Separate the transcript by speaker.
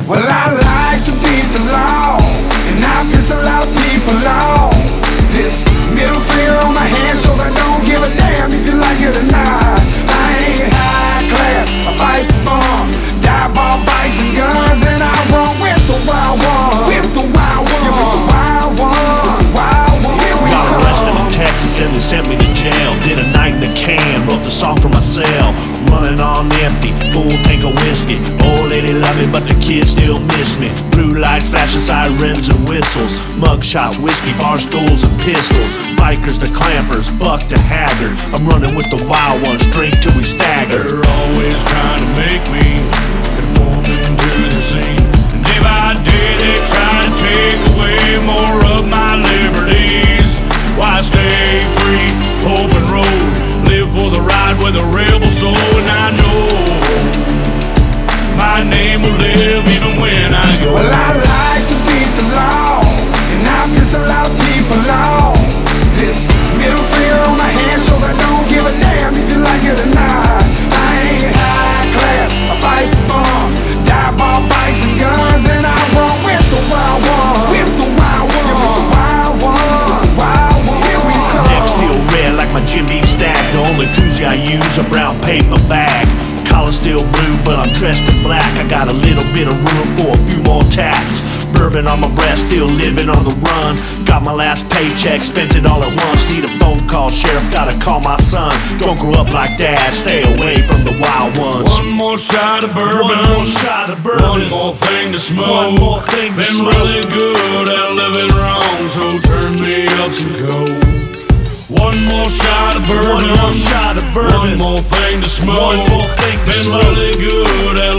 Speaker 1: Well, I like to beat the law, and I piss a lot of people off. This middle finger on my hand shows I don't give a damn if you like it or not. I ain't high class, I fight for fun, die ball bikes and guns, and I run with the wild one. With the wild one, with the wild one, wild one. Here we
Speaker 2: Got
Speaker 1: come.
Speaker 2: arrested in Texas and they sent me to jail. Did a night in a can, wrote the song for my cell. Running on empty, full tank of whiskey. Old lady love me, but the kids still miss me. Blue lights, flashing sirens and whistles. Mugshot, whiskey, bar stools and pistols. Bikers to clampers, buck to haggard. I'm running with the wild ones, drink till we stagger.
Speaker 3: They're always trying to make me conform into the scene, and day by day they try to take away more of my liberties. Why stay free, open road, live for the ride with a rebel soul, and I know my name will live even when I go.
Speaker 1: Well, I like to beat the law, and I piss a lot of people off. This middle finger on my hand shows I don't give a damn if you like it or not. I ain't high class, I fight for fun, die ball bikes and guns, and I run with the wild one. With the wild one, with the wild one, wild one. Here we come.
Speaker 2: Neck still red like my Jim Beam stack. The only koozie I use a brown paper bag. Collar still blue, but I'm dressed in black. I got a little bit of room for a few more tats. Bourbon on my breast, still living on the run. Got my last paycheck, spent it all at once. Need a phone call, sheriff, gotta call my son. Don't grow up like dad, stay away from the wild ones.
Speaker 3: One more shot of bourbon,
Speaker 2: One more shot of bourbon.
Speaker 3: one more thing to smoke.
Speaker 2: One more thing to
Speaker 3: Been
Speaker 2: smoke.
Speaker 3: really good at living wrong, so turn me up some coke. One more shot of bourbon,
Speaker 2: One more shot of bourbon.
Speaker 3: one more thing to smoke.
Speaker 2: One more thing to
Speaker 3: Been
Speaker 2: smoke.
Speaker 3: really good at